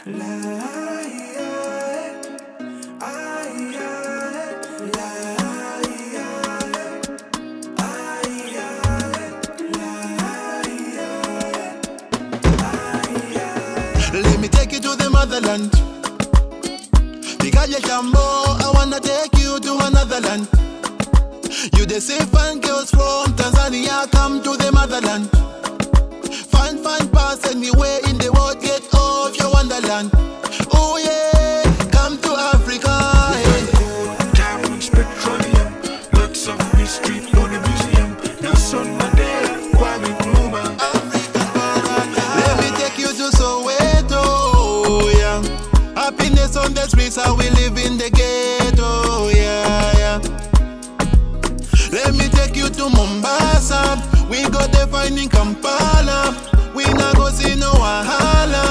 Let me take you to the motherland. Because Jambo, I wanna take you to another land. You the say fine girls from Tanzania, come to the motherland. Fine pass anywhere in the world, get off your wonderland. Oh yeah, come to Africa. Diamonds, petroleum, lots of history for the museum. Nelson Mandela, Kwame Nkrumah. Let me take you to Soweto, yeah. Happiness on the streets, how we live in the ghetto, yeah. Let me take you to Mombasa. We got the fine in Kampala. We not go see no wahala.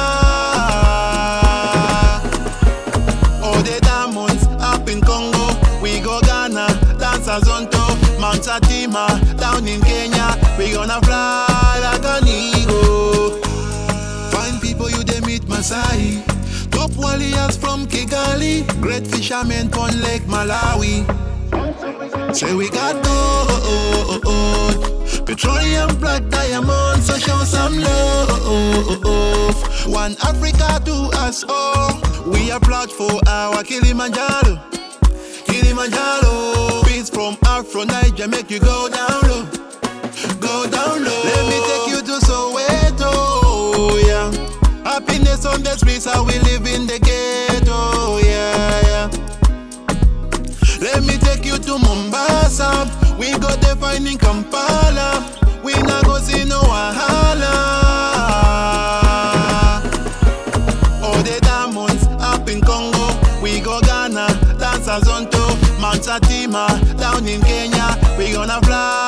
All the diamonds up in Congo. We go Ghana, dance Zonto, Mount Satima, down in Kenya. We gonna fly like an eagle. Fine people you they meet Masai. Top warriors from Kigali. Great fishermen on Lake Malawi. Say we got gold, petroleum, black diamonds, so show some love. One Africa to us all. We are proud for our Kilimanjaro. Beats from Afro Niger make you go down low. Let me take you to Soweto, yeah. Happiness on the streets, how we live in the ghetto, yeah. Let me take you to Mombasa. We got the fine in Kampala. We not go see no wahala. All the diamonds up in Congo. We go Ghana, dance Zonto, Mount Satima, down in Kenya. We gonna fly